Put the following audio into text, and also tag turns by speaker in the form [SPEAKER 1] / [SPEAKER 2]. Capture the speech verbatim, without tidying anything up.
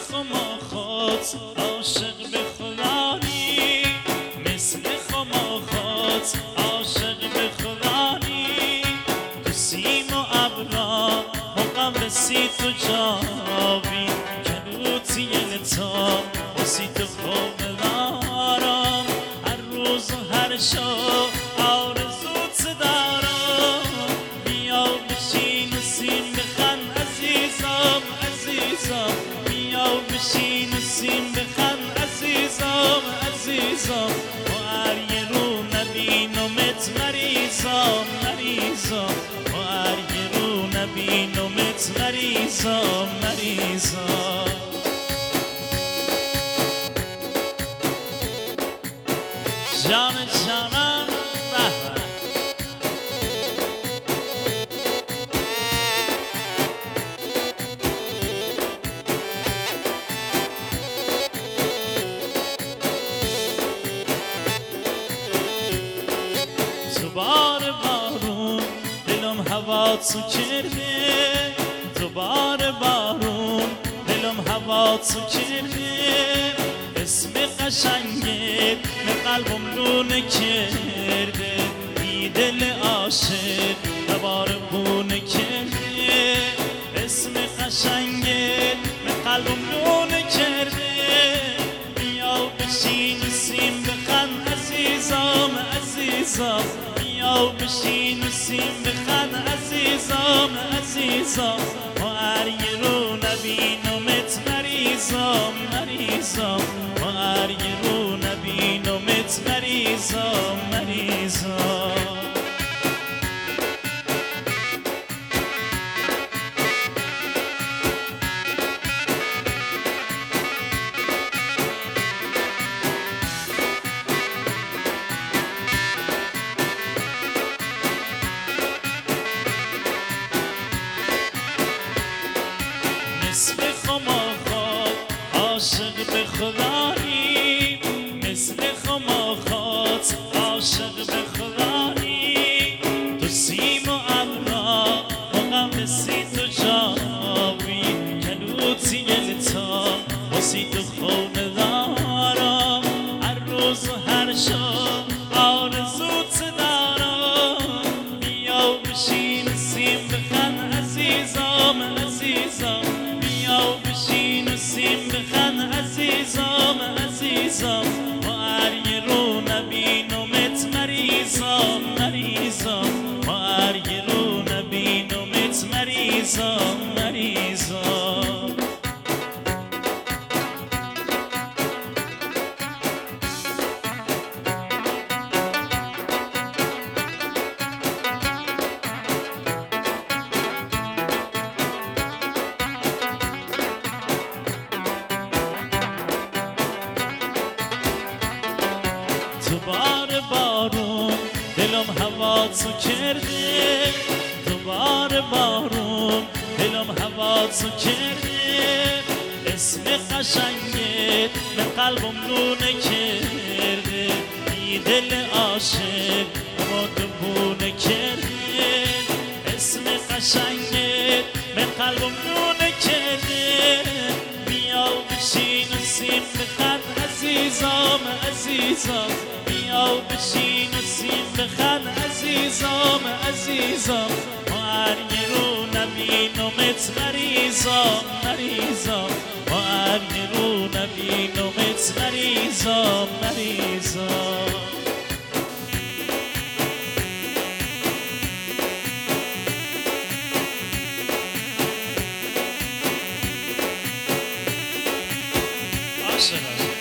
[SPEAKER 1] خماخات عاشق به خدانی، مثل خماخات عاشق به خدانی. تو سیم و ابرا مقمسی تو جاوی، کلوتی لتا بسی تو خوب دارم. هر روز و هر شب آرزوت دارم. بیا بشین و سیم بخن عزیزم عزیزم، بیا بشین و سیم بخن عزیزم عزیزم. و هر یه رو نبینمت مریضم مریضم، و هر یه رو نبینمت مریضم مریضم. جان جانم رهبر تو بار بارون دلم هوا تو کرده، تو بار بارون دلم هوا تو کرده. اسم قشنگت به قلبم لونه کرده، بی دل عاشق دوباره بونه کرده. اسم قشنگت به قلبم لونه کرده. بیا بشین و سیم بخن عزیزم عزیزم، بیا بشین و سیم بخن عزیزم عزیزم. و هر یه رو نبینمت مریضم مریضم، و هر یه رو نبینمت مریضم مریضم. مثل خماخات عاشق به خدایی، مثل خماخات عاشق به خدایی. تو سیم و ابرا مقمسی تو جاوی، کلوتی لتا بسی تو خوب دارم. هر روز و هر شب آرزوت دارم. بیا بشین و سیم بخن عزیزم عزیزم، بیا بشین و سیم بخن عزیزم عزیزم. و هر یه رو نبینمت مریضم مریضم، و هر یه رو نبینمت مریضم مریضم. تو بار بارون دلم هوا تو کرده، تو بار بارون دلم هوا تو کرده. اسم قشنگت به قلبم لونه کرده، بی دل عاشق ما دبونه کرده. اسم قشنگت به قلبم لونه کرده. بیا بشین و سیم بخن عزیزم عزیزم، بیا بشین و سیم بخن عزیزم عزیزم. و هر یه رو نبینمت مریضم مریضم، و هر یه رو نبینمت مریضم مریضم. عاشقم